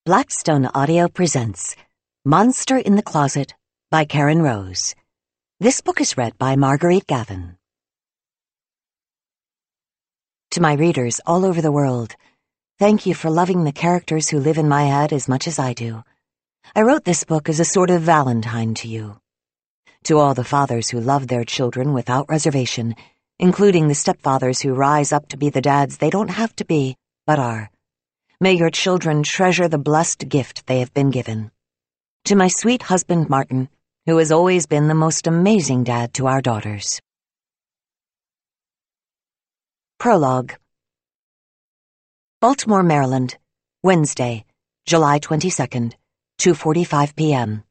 Blackstone Audio presents Monster in the Closet by Karen Rose. This book is read by Marguerite Gavin. To my readers all over the world, thank you for loving the characters who live in my head as much as I do. I wrote this book as a sort of Valentine to you. To all the fathers who love their children without reservation, including the stepfathers who rise up to be the dads they don't have to be, but are. May your children treasure the blessed gift they have been given. To my sweet husband, Martin, who has always been the most amazing dad to our daughters. Prologue. Baltimore, Maryland, Wednesday, July 22nd, 2:45 p.m.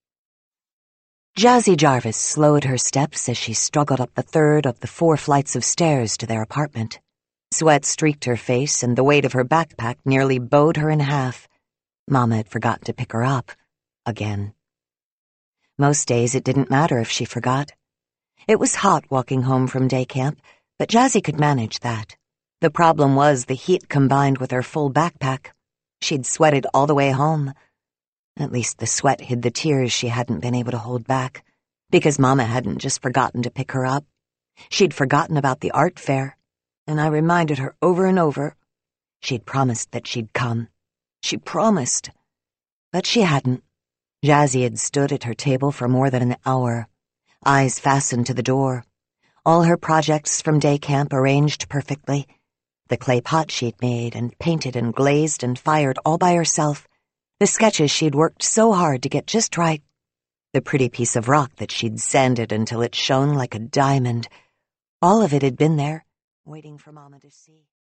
Jazzy Jarvis slowed her steps as she struggled up the third of the 4 flights of stairs to their apartment. Sweat streaked her face, and the weight of her backpack nearly bowed her in half. Mama had forgotten to pick her up. Again. Most days it didn't matter if she forgot. It was hot walking home from day camp, but Jazzy could manage that. The problem was the heat combined with her full backpack. She'd sweated all the way home. At least the sweat hid the tears she hadn't been able to hold back, because Mama hadn't just forgotten to pick her up. She'd forgotten about the art fair. And I reminded her over and over. She'd promised that she'd come. She promised. But she hadn't. Jazzy had stood at her table for more than an hour, eyes fastened to the door. All her projects from day camp arranged perfectly. The clay pot she'd made and painted and glazed and fired all by herself. The sketches she'd worked so hard to get just right. The pretty piece of rock that she'd sanded until it shone like a diamond. All of it had been there, waiting for Mama to see.